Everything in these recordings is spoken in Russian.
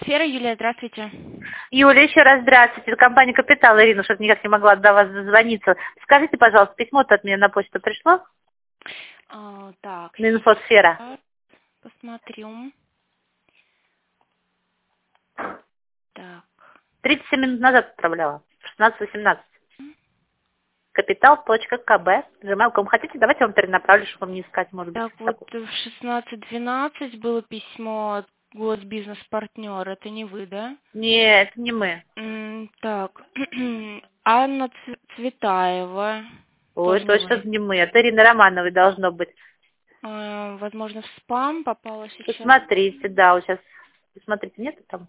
Сфера, Юлия, здравствуйте. Юля, еще раз здравствуйте. Это компания «Капитал», Ирина, что-то никак не могла до вас дозвониться. Скажите, пожалуйста, письмо-то от меня на почту пришло? Так, На инфосфера. посмотрю. Так. 37 минут назад отправляла. 16:18. Капитал.кб. Gmail.com. Хотите, давайте я вам перенаправлю, чтобы вам не искать, может быть. Так, вот в 16:12 было письмо от Госбизнес-партнер. Это не вы, да? Нет, это не мы. Так. Анна Цветаева. Ой, Тоже не точно вы. не мы. Это Ирина Романовой должно быть. Возможно, в спам попало сейчас. Посмотрите, да, вот сейчас. Посмотрите, нету там?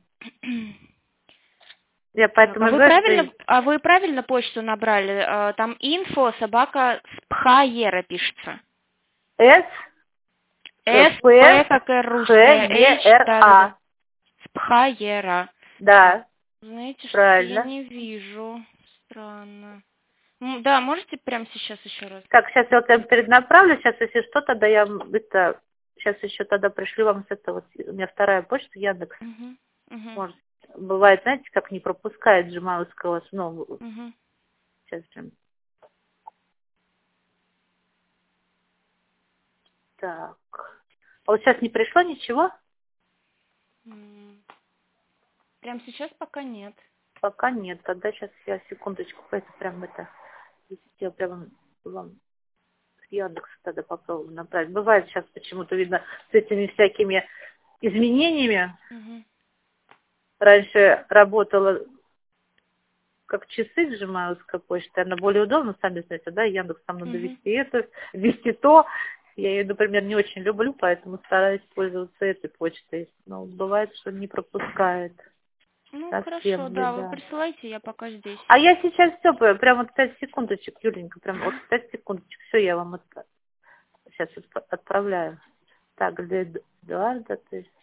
Я Так, поэтому и говорю, что... вы правильно почту набрали? Там info@sphaera пишется. С, СП, как и русская, H, да. Г-Р-А. Спхаера. Да, Знаете, что я правильно. не вижу. Странно. Да, можете прямо сейчас еще раз? Так, сейчас я вот прям перенаправлю, сейчас если что, тогда я это... Сейчас еще тогда пришлю вам с этого, вот у меня вторая почта, Яндекс. Может, бывает, знаете, как не пропускает Джимауского, ну, сейчас прям. Так. А вот сейчас не пришло ничего? Прямо сейчас пока нет. Пока нет, тогда сейчас я секундочку, это прям это, я прям вам с Яндекса тогда попробую направить. Бывает сейчас почему-то, видно, с этими всякими изменениями. Раньше работала как часы Gmail'ская почта, она более удобна, сами знаете, да, Яндекс там надо вести это, вести то. Я ее, например, не очень люблю, поэтому стараюсь пользоваться этой почтой. Но бывает, что не пропускает. Ну, Совсем хорошо, да, вы беда. присылайте, я пока здесь. А я сейчас все, прям вот 5 секундочек, Юленька, прям вот 5 секундочек, все, я вам сейчас отправляю. Так, для Эдуарда, то есть,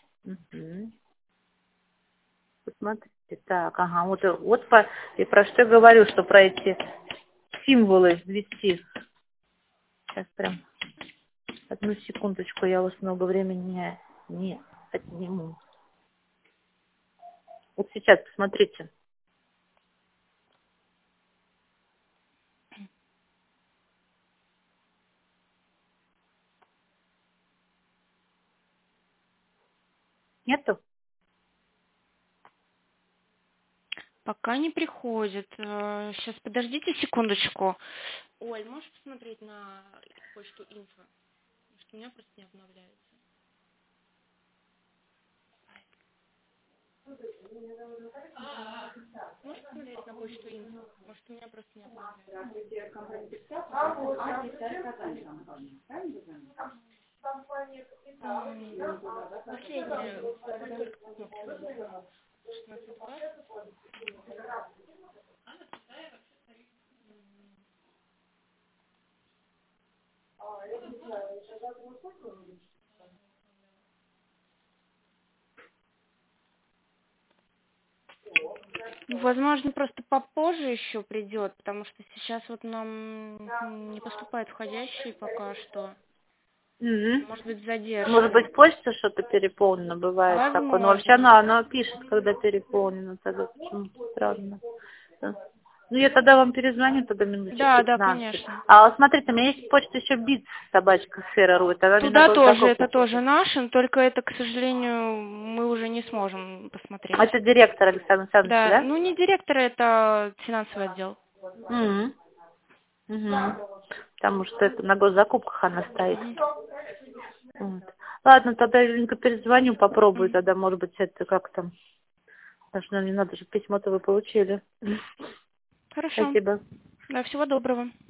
посмотрите, так, ага, вот и про что я говорю, что про эти символы ввести. Сейчас прям, одну секундочку, я у вас много времени не отниму. Вот сейчас, посмотрите. Нету? Пока не приходит. Сейчас, подождите секундочку. Оль, можешь посмотреть на почту инфо? Потому что у меня просто не обновляется. Можешь посмотреть на почту инфо? Может, у меня просто не обновляется. Последняя, сколько кнопки называется? 16:20. Возможно, просто попозже еще придет, потому что сейчас вот нам не поступает входящий пока что. Может быть, задержка. Может быть, почта что-то переполнено бывает такое. Но вообще Возможно. она пишет, когда переполнено. Тогда почему-то странно. Да. Ну, я тогда вам перезвоню, тогда минут через Да, 15. конечно. А вот смотрите, у меня есть почта еще Бит, собачка Сфера.ру. Это она мне на Туда тоже, госзакупку. это тоже наш, но только это, к сожалению, мы уже не сможем посмотреть. Это директор Александр Александрович, Да, да? ну не директор, это финансовый отдел. Потому что это на госзакупках она стоит. Вот. Ладно, тогда я Ленька перезвоню, попробую тогда, может быть, это как там. Потому что нам не надо, чтобы письмо-то вы получили. Хорошо. Спасибо. Да, всего доброго.